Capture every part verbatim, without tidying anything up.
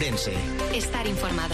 Ourense. Estar informado.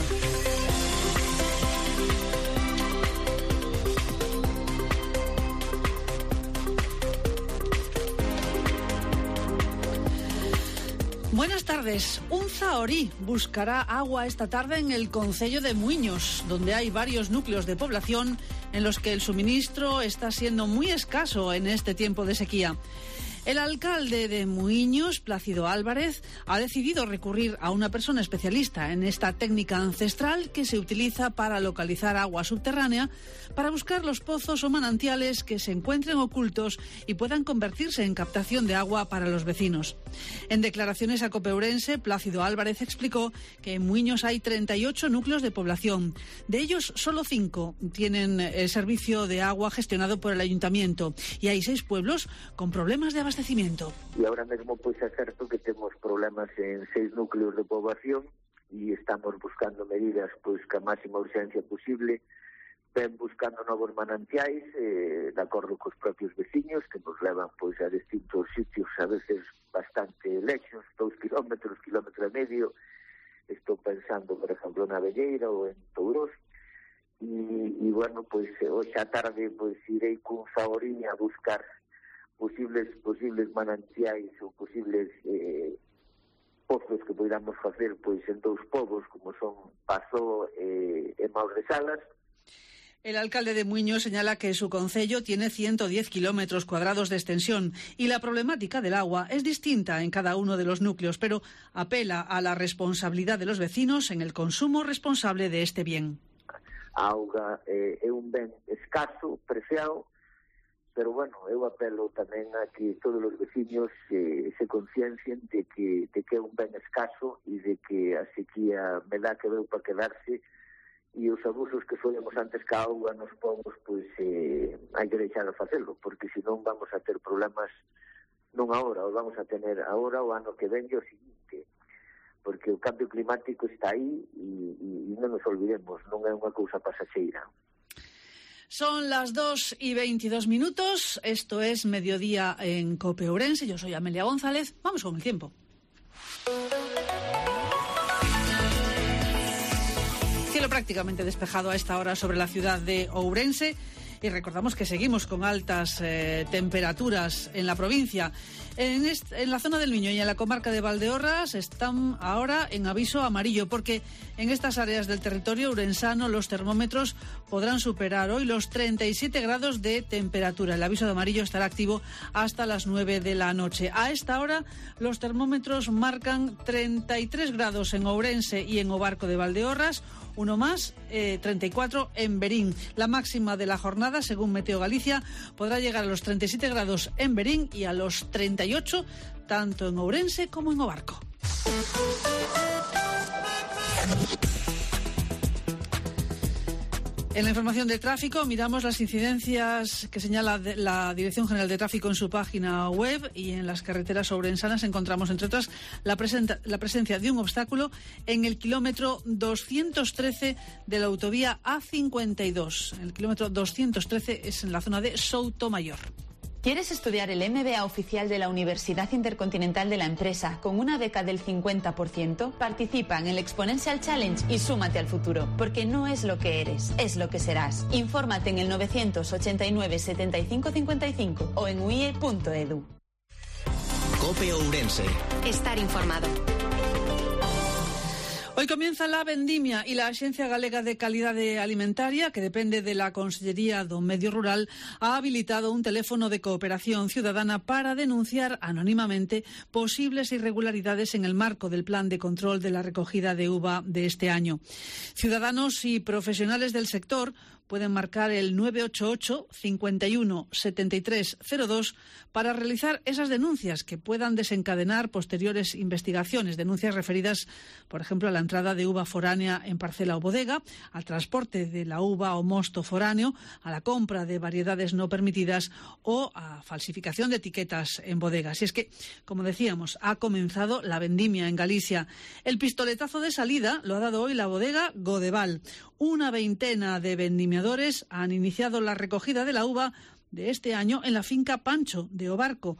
Buenas tardes. Un zahorí buscará agua esta tarde en el concello de Muiños, donde hay varios núcleos de población en los que el suministro está siendo muy escaso en este tiempo de sequía. El alcalde de Muiños, Plácido Álvarez, ha decidido recurrir a una persona especialista en esta técnica ancestral que se utiliza para localizar agua subterránea, para buscar los pozos o manantiales que se encuentren ocultos y puedan convertirse en captación de agua para los vecinos. En declaraciones a COPE Ourense, Plácido Álvarez explicó que en Muiños hay treinta y ocho núcleos de población. De ellos, solo cinco tienen el servicio de agua gestionado por el ayuntamiento y hay seis pueblos con problemas de abastecimiento. E agora mesmo pois é certo que temos problemas en seis núcleos de poboación e estamos buscando medidas pois que a máxima urxencia posible, ven buscando novos manantiais eh, de acordo cos propios veciños que nos levan pois a distintos sitios a veces bastante lexos, dous kilómetros, kilómetro e medio. Estou pensando, por exemplo, na Velleira ou en Tourós. E, e bueno, pois hoxe á tarde pois irei cun zahorín a buscar posibles posibles manantiais ou posibles eh, pozos que podamos facer pois en dous povos como son Pazó eh, e Maos de Salas. El alcalde de Muiños señala que su concello tiene ciento diez kilómetros cuadrados de extensión y la problemática del agua es distinta en cada uno de los núcleos, pero apela a la responsabilidad de los vecinos en el consumo responsable de este bien. A auga eh, é un ben escaso, preciado, pero bueno, eu apelo tamén a que todos os veciños eh, se conciencien de que, de que é un ben escaso e de que a sequía me dá que veu para quedarse e os abusos que solemos antes ca auga nos povos, pois eh, hai que deixar de facelo, porque senón vamos a ter problemas non agora, o vamos a tener agora o ano que ven e o seguinte, porque o cambio climático está aí e, e, e non nos olvidemos, non é unha cousa pasaxeira. Son las dos y veintidós minutos, esto es Mediodía en COPE Ourense, yo soy Amelia González, vamos con el tiempo. Cielo prácticamente despejado a esta hora sobre la ciudad de Ourense y recordamos que seguimos con altas eh, temperaturas en la provincia. En, est- en la zona del Miño y en la comarca de Valdeorras están ahora en aviso amarillo porque en estas áreas del territorio ourensano los termómetros podrán superar hoy los treinta y siete grados de temperatura. El aviso de amarillo estará activo hasta las nueve de la noche. A esta hora los termómetros marcan treinta y tres grados en Ourense y en Obarco de Valdeorras, uno más, eh, treinta y cuatro en Berín. La máxima de la jornada, según Meteo Galicia, podrá llegar a los treinta y siete grados en Berín y a los treinta y ocho tanto en Ourense como en Obarco. En la información de tráfico miramos las incidencias que señala la Dirección General de Tráfico en su página web y en las carreteras ourensanas encontramos, entre otras, la, presenta, la presencia de un obstáculo en el kilómetro doscientos trece de la autovía A cincuenta y dos. El kilómetro doscientos trece es en la zona de Soutomayor. ¿Quieres estudiar el M B A oficial de la Universidad Intercontinental de la Empresa con una beca del cincuenta por ciento? Participa en el Exponential Challenge y súmate al futuro, porque no es lo que eres, es lo que serás. Infórmate en el novecientos ochenta y nueve setenta y cinco cincuenta y cinco o en u i e punto e d u. COPE Ourense. Estar informado. Hoy comienza la vendimia y la Axencia Galega de Calidade Alimentaria, que depende de la Consellería do Medio Rural, ha habilitado un teléfono de cooperación ciudadana para denunciar anónimamente posibles irregularidades en el marco del plan de control de la recogida de uva de este año. Ciudadanos y profesionales del sector pueden marcar el nueve ocho ocho, cincuenta y uno, setenta y tres cero dos para realizar esas denuncias que puedan desencadenar posteriores investigaciones, denuncias referidas, por ejemplo, a la entrada de uva foránea en parcela o bodega, al transporte de la uva o mosto foráneo, a la compra de variedades no permitidas o a falsificación de etiquetas en bodegas. Y es que, como decíamos, ha comenzado la vendimia en Galicia. El pistoletazo de salida lo ha dado hoy la bodega Godeval. Una veintena de vendimiadores han iniciado la recogida de la uva de este año en la finca Pancho de Obarco.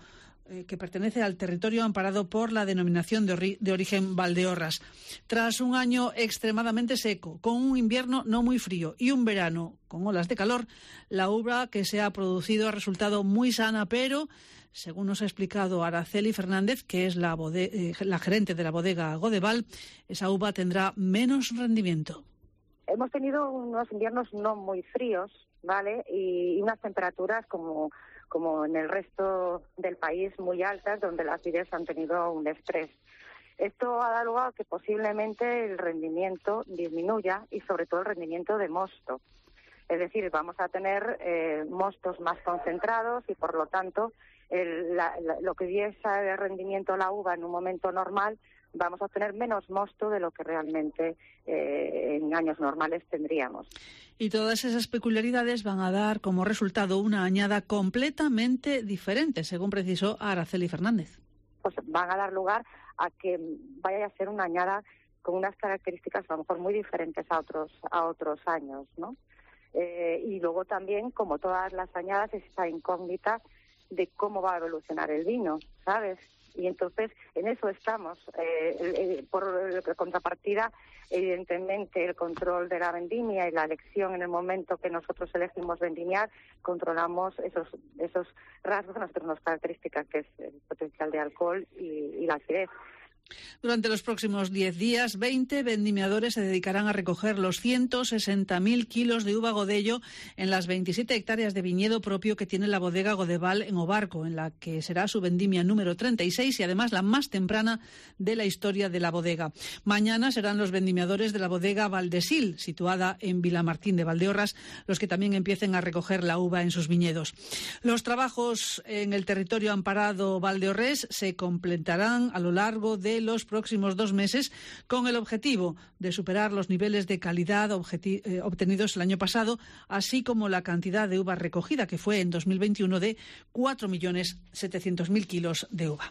eh, que pertenece al territorio amparado por la denominación de, ori- de origen Valdeorras. Tras un año extremadamente seco, con un invierno no muy frío y un verano con olas de calor, la uva que se ha producido ha resultado muy sana, pero, según nos ha explicado Araceli Fernández, que es la, bode- eh, la gerente de la bodega Godeval, esa uva tendrá menos rendimiento. Hemos tenido unos inviernos no muy fríos, ¿vale? Y unas temperaturas como, como en el resto del país muy altas, donde las vides han tenido un estrés. Esto ha dado lugar a que posiblemente el rendimiento disminuya y sobre todo el rendimiento de mosto. Es decir, vamos a tener eh, mostos más concentrados y por lo tanto el, la, la, lo que diese de rendimiento la uva en un momento normal, vamos a obtener menos mosto de lo que realmente eh, en años normales tendríamos. Y todas esas peculiaridades van a dar como resultado una añada completamente diferente, según precisó Araceli Fernández. Pues van a dar lugar a que vaya a ser una añada con unas características a lo mejor muy diferentes a otros a otros años, ¿no? Eh, y luego también, como todas las añadas, esa incógnita de cómo va a evolucionar el vino, ¿sabes? Y entonces en eso estamos. Eh, eh, por contrapartida, evidentemente el control de la vendimia y la elección en el momento que nosotros elegimos vendimiar, controlamos esos esos rasgos que nosotros nos caracterizan, que es el potencial de alcohol y, y la acidez. Durante los próximos diez días, veinte vendimiadores se dedicarán a recoger los ciento sesenta mil kilos de uva Godello en las veintisiete hectáreas de viñedo propio que tiene la bodega Godeval en Obarco, en la que será su vendimia número treinta y seis y además la más temprana de la historia de la bodega. Mañana serán los vendimiadores de la bodega Valdesil, situada en Vilamartín de Valdeorras, los que también empiecen a recoger la uva en sus viñedos. Los trabajos en el territorio amparado valdeorrés se completarán a lo largo de los próximos dos meses con el objetivo de superar los niveles de calidad objeti- eh, obtenidos el año pasado, así como la cantidad de uva recogida, que fue en dos mil veintiuno de cuatro millones setecientos mil kilos de uva.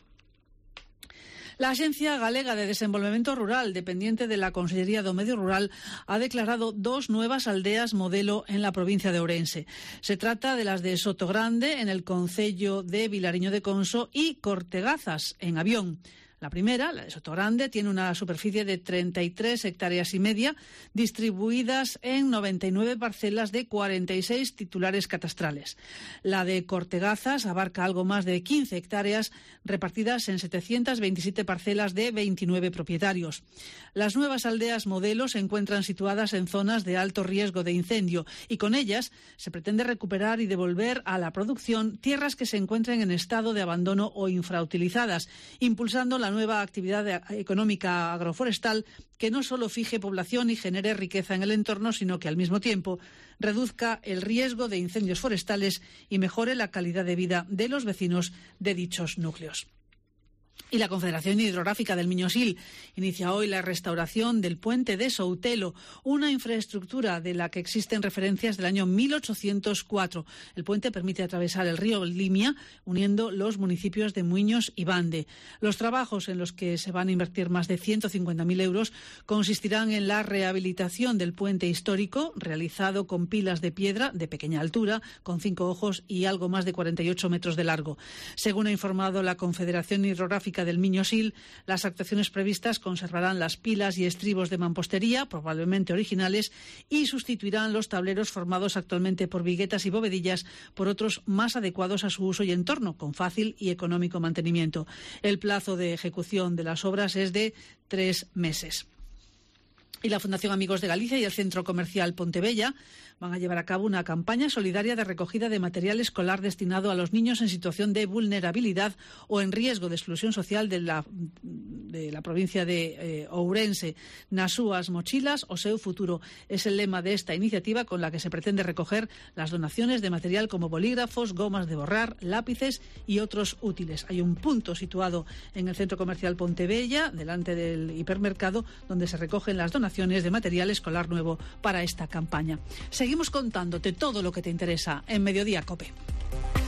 La Axencia Galega de Desenvolvemento Rural, dependiente de la Consellería do Medio Rural, ha declarado dos nuevas aldeas modelo en la provincia de Ourense. Se trata de las de Sotogrande, en el concello de Vilariño de Conso, y Cortegazas, en Avión. La primera, la de Sotogrande, tiene una superficie de treinta y tres hectáreas y media, distribuidas en noventa y nueve parcelas de cuarenta y seis titulares catastrales. La de Cortegazas abarca algo más de quince hectáreas, repartidas en setecientas veintisiete parcelas de veintinueve propietarios. Las nuevas aldeas modelo se encuentran situadas en zonas de alto riesgo de incendio y con ellas se pretende recuperar y devolver a la producción tierras que se encuentren en estado de abandono o infrautilizadas, impulsando la nueva actividad económica agroforestal que no solo fije población y genere riqueza en el entorno, sino que al mismo tiempo reduzca el riesgo de incendios forestales y mejore la calidad de vida de los vecinos de dichos núcleos. Y la Confederación Hidrográfica del Miñosil inicia hoy la restauración del puente de Soutelo, una infraestructura de la que existen referencias del año mil ochocientos cuatro. El puente permite atravesar el río Limia, uniendo los municipios de Muiños y Bande. Los trabajos, en los que se van a invertir más de ciento cincuenta mil euros, consistirán en la rehabilitación del puente histórico, realizado con pilas de piedra de pequeña altura, con cinco ojos y algo más de cuarenta y ocho metros de largo. Según ha informado la Confederación Hidrográfica del Miñosil, las actuaciones previstas conservarán las pilas y estribos de mampostería, probablemente originales, y sustituirán los tableros formados actualmente por viguetas y bovedillas por otros más adecuados a su uso y entorno, con fácil y económico mantenimiento. El plazo de ejecución de las obras es de tres meses. Y la Fundación Amigos de Galicia y el Centro Comercial Pontebella van a llevar a cabo una campaña solidaria de recogida de material escolar destinado a los niños en situación de vulnerabilidad o en riesgo de exclusión social de la, de la provincia de eh, Ourense. Nas súas mochilas, o seu futuro. Es el lema de esta iniciativa, con la que se pretende recoger las donaciones de material como bolígrafos, gomas de borrar, lápices y otros útiles. Hay un punto situado en el Centro Comercial Pontebella, delante del hipermercado, donde se recogen las donaciones de material escolar nuevo para esta campaña. Seguimos contándote todo lo que te interesa en Mediodía COPE.